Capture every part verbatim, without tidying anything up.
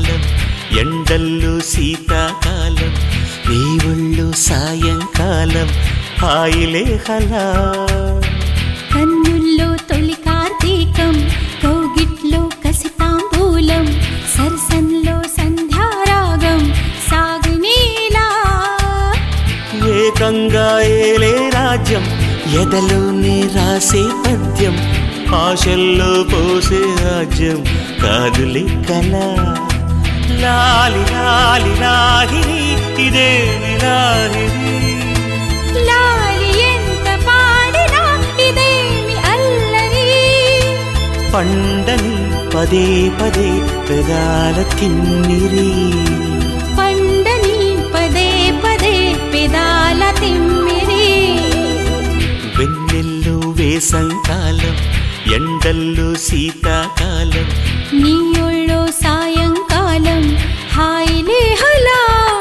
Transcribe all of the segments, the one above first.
కాలం ఎండల్లో శీతాకాలం నీ ఒళ్ళు సాయంకాలం హాయిలే హలా కన్నుల్లో తొలి కార్తీకం కౌగిట్లో కసితాంబూలం సరసంలో సంధ్యారాగం సాగునీలా ఏకంగా ఏలే రాజ్యం ఎదలోనే రాసే పద్యం ఆశల్లో పోసే రాజ్యం కాదులే కళ లాలి లాలి లాహిరి ఇదేమి లాహిరి లాలి ఎంత పాడినా ఇదేమి అల్లరి పండని పదే పదే పెదాల తిమ్మిరి పండని పదే పదే పెదాల తిమ్మిరి వెన్నెల్లో వేసంకాలం ఎండల్లో శీతాకాలం నీ ఒళ్ళో సాయంకాలం హాయిలే హలా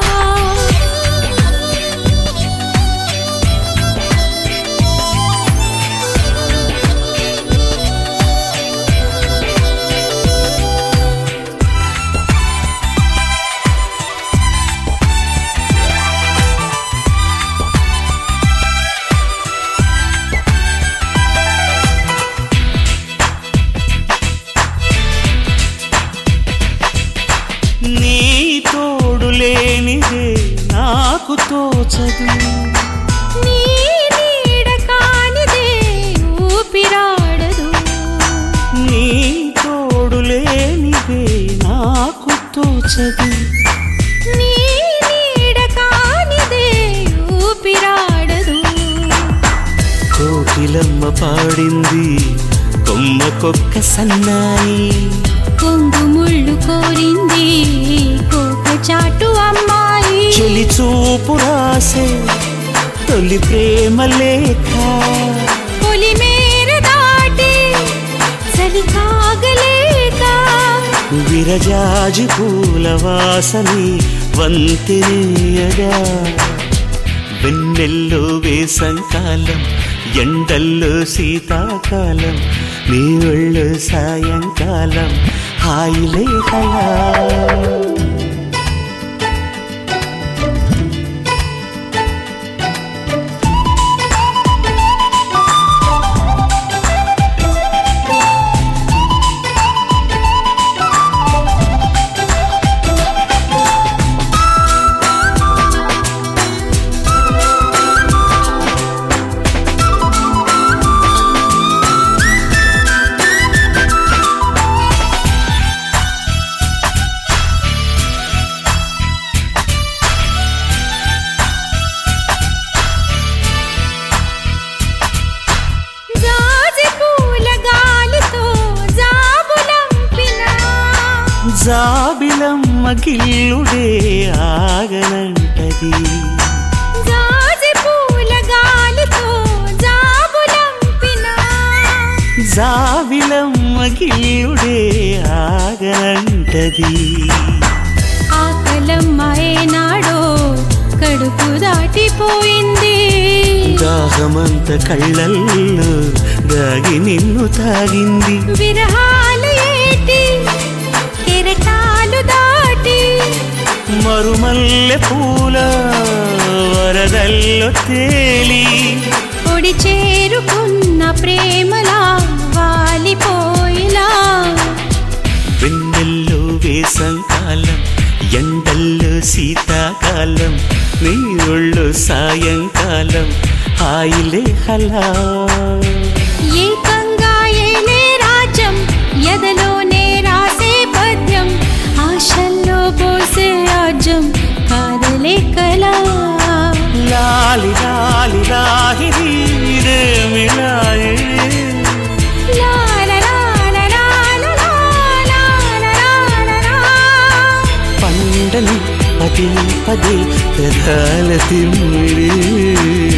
నీ తోడు లేనిదే నాకు తోచదు నీ నీడ కానిదే ఊపిరాడదు నీ తోడు లేనిదే నాకు తోచదు నీ నీడ కానిదే ఊపిరాడదు కోకిలమ్మ పాడింది కొమ్మకొక్క సన్నాయి కొంగు ముళ్ళు కోరింది కోక చాటు అమ్మాయి చెలి చూపు రాసే తొలి ప్రేమ లేఖ పొలి మేర దాటి చలి కాగలేక విరజాజి పూల వాసని వంతెనయగా వెన్నెల్లో వేసంకాలం ఎండల్లో శీతాకాలం నీ ఒళ్ళు సాయంకాలం హాయిలే హలా జాబిలమ్మ గిల్లుడే ఆగనంటది జాజి పూల గాలితో జాబులంపిన జాబిలమ్మ గిల్లుడే ఆగనంటది ఆకలమ్మ ఏనాడో కడుపు దాటిపోయింది దాహమంత కళ్ళల్లో దాగి నిన్ను తాగింది విరహాల ఏటి కెరటాలు దాటి మరుమల్లె పూల వరదల్లో తేలి పొడి చేరుకున్న ప్రేమలా వాలిపోయిలా వెన్నెల్లో వేసంకాలం ఎండల్లో శీతాకాలం నీ ఒళ్ళు సాయంకాలం హాయిలే హలా ఏకంగా ఏలే రాజ్యం ఎదలోనే రాసే పద్యం ఆశల్లో పోసే రాజ్యం కాదలే కళ లాలి లాలి లాహిరి ఇదేమి లాహిరి పండని పదే పదే పెదాల తిమ్మిరి